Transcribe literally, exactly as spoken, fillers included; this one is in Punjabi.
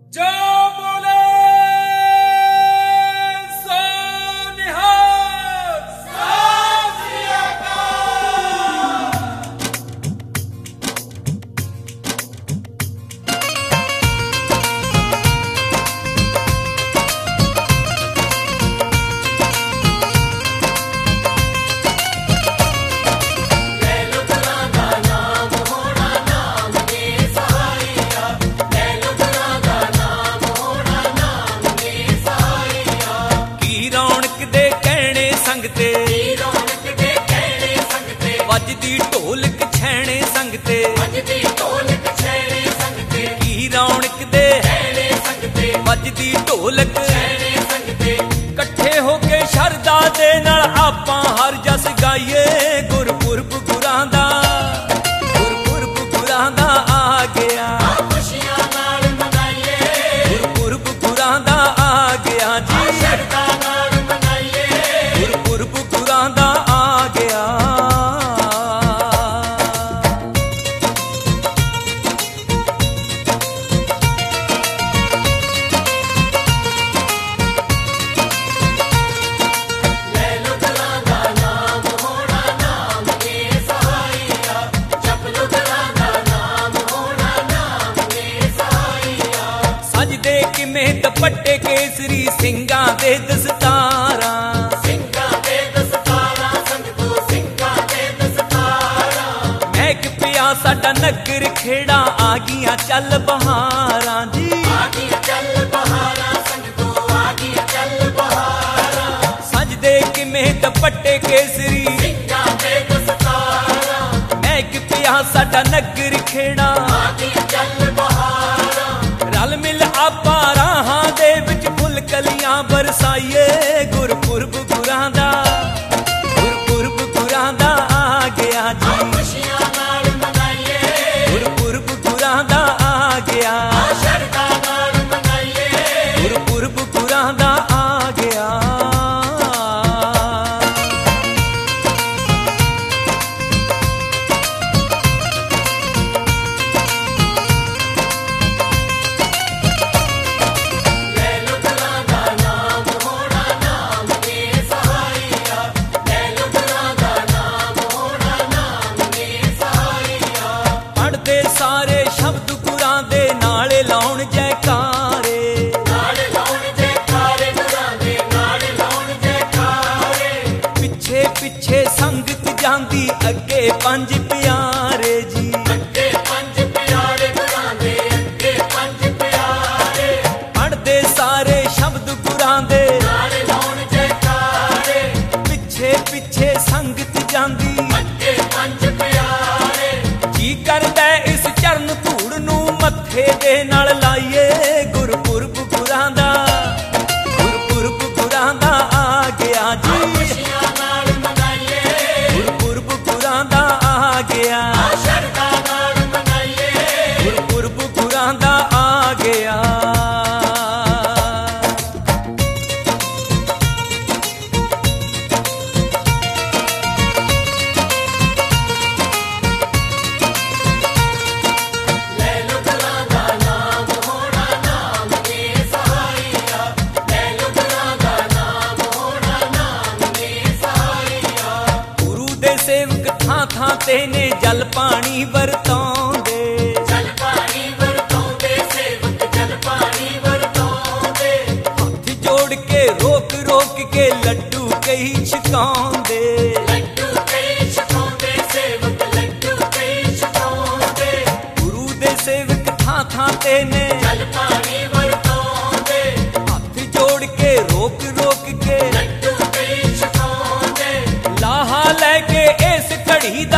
ਵੱਜਦੀ ਢੋਲਕ ਛੈਣੇ ਸੰਗ ਤੇ ਵੱਜਦੀ ਢੋਲਕ ਛੈਣੇ ਸੰਗ ਤੇ ਕੀ ਰੌਣਕ ਦੇ ਛੈਣੇ ਸੰਗ ਤੇ ਵੱਜਦੀ ਢੋਲਕ ਛੈਣੇ ਸੰਗ ਤੇ ਇਕੱਠੇ ਹੋ ਕੇ ਸ਼ਰਧਾ ਦੇ ਨਾਲ ਆਪਾਂ ਹਰ ਜਸ ਗਾਈਏ ਗੁਰਪੁਰਬ ਗੁਰਾਂ ਦਾ ਗੁਰਪੁਰਬ ਗੁਰਾਂ ਦਾ ਆ ਗਿਆ ਖੁਸ਼ੀਆਂ ਨਾਲ ਮਨਾਈਏ ਗੁਰਪੁਰਬ ਗੁਰਾਂ ਦਾ ਆ ਗਿਆ ਜੀ ਸ਼ਰਧਾ ਨਾਲ ਮਨਾਈਏ ਗੁਰਪੁਰਬ ਗੁਰਾਂ ਦਾ ਆ ਗਿਆ ਦੁਪੱਟੇ ਕੇਸਰੀ ਸਿੰਘਾਂ ਦੇ ਦਸਤਾਰਾਂ ਸਿੰਘਾਂ ਦੇ ਦਸਤਾਰਾਂ ਸੰਗਤੂ ਸਿੰਘਾਂ ਦੇ ਦਸਤਾਰਾਂ ਮਹਿਕ ਪਿਆ ਸਾਡਾ ਨਗਰ ਖੇੜਾ ਆ ਗਈਆਂ ਚੱਲ ਬਹਾਰਾਂ ਜੀ ਆ ਗਈਆਂ ਚੱਲ ਬਹਾਰਾਂ ਸੰਗਤੂ ਆ ਗਈਆਂ ਚੱਲ ਬਹਾਰਾਂ ਸਜਦੇ ਕਿਵੇਂ ਦੁਪੱਟੇ ਕੇਸਰੀ ਸਿੰਘਾਂ ਦੇ ਦਸਤਾਰਾਂ ਮਹਿਕ ਪਿਆ ਸਾਡਾ ਨਗਰ ਖੇੜਾ ਆ ਗਈਆਂ ਚੱਲ ਬਹਾਰਾਂ ਰਲ ਮਿਲ ਆਪਾਂ ਰਾਹਾਂ ਦੇ ਵਿੱਚ ਫੁੱਲ ਕਲੀਆਂ ਬਰਸਾਈਏ ਗੁਰਪੁਰਬ ਗੁਰਾਂ ਦਾ ਗੁਰਪੁਰਬ ਗੁਰਾਂ ਦਾ ਆ ਗਿਆ ਜੀ ਖੁਸ਼ੀਆਂ ਨਾਲ ਮਨਾਈਏ ਗੁਰਪੁਰਬ ਗੁਰਾਂ ਦਾ ਆ ਗਿਆ ਸ਼ਰਧਾ ਨਾਲ ਮਨਾਈਏ ਗੁਰਪੁਰਬ ਗੁਰਾਂ ਦਾ ਆ ਗਿਆ ਸਾਰੇ ਸ਼ਬਦ ਗੁਰਾਂ ਦੇ ਨਾਲ ਲਾਉਣ ਜੈਕਾਰੇ ਨਾਲ ਲਾਉਣ ਜੈਕਾਰੇ ਗੁਰਾਂ ਦੇ ਨਾਲ ਲਾਉਣ ਜੈਕਾਰੇ ਪਿੱਛੇ ਪਿੱਛੇ ਸੰਗਤ ਜਾਂਦੀ ਅੱਗੇ ਪੰਜ ਪਿਆਰੇ ਜੀ ਅੱਗੇ ਪੰਜ ਪਿਆਰੇ ਗੁਰਾਂ ਦੇ ਅੱਗੇ ਪੰਜ ਪਿਆਰੇ ਪੜ੍ਹਦੇ ਸਾਰੇ ਸ਼ਬਦ ਗੁਰਾਂ ਦੇ ਨਾਲ ਲਾਉਣ ਜੈਕਾਰੇ ਪਿੱਛੇ ਪਿੱਛੇ ਸੰਗਤ ਜਾਂਦੀ ਅੱਗੇ ਪੰਜ ਪਿਆਰੇ ਜੀ ਕਰਦਾ ਇਸ ਚਰਨ ਧੂੜ ਨੂੰ ਮੱਥੇ ਦੇ ਨਾਲ ਲਾਈਏ ਗੁਰਪੁਰਬ ਗੁਰਾਂ ਦਾ ਗੁਰਪੁਰਬ ਗੁਰਾਂ ਦਾ ਆ ਗਿਆ ਜੀ ਖੁਸ਼ੀਆਂ ਨਾਲ ਮਨਾਈਏ ਗੁਰਪੁਰਬ ਗੁਰਾਂ ਦਾ ਆ ਗਿਆ ਸ਼ਰਧਾ ਨਾਲ ਮਨਾਈਏ ਗੁਰਪੁਰਬ ਗੁਰਾਂ ਦਾ ਆ ਗਿਆ ਥਾਂ ਤੇ ਨੇ ਜਲ ਪਾਣੀ ਵਰਤਾਉਂਦੇ ਜਲ ਪਾਣੀ ਵਰਤਾਉਂਦੇ ਸੇਵਕ ਜਲ ਪਾਣੀ ਵਰਤਾਉਂਦੇ ਹੱਥ ਜੋੜ ਕੇ ਰੋਕ ਰੋਕ ਕੇ ਲੱਡੂ ਕਈ ਛਕਾਉਂਦੇ ਲੱਡੂ ਕਈ ਛਕਾਉਂਦੇ ਸੇਵਕ ਲੱਡੂ ਕਈ ਛਕਾਉਂਦੇ ਗੁਰੂ ਦੇ ਸੇਵਕ ਥਾਂ ਥਾਂ ਤੇ ਨੇ ਜਲ ਪਾਣੀ ਵਰਤਾਉਂਦੇ ਹੱਥ ਜੋੜ ਕੇ ਰੋਕ ਰੋਕ ਕੇ ਲੱਡੂ ਕਈ ਛਕਾਉਂਦੇ ਲਾਹਾ ਲੈ ਕੇ ਇਸ ਘੜੀ ਦਾ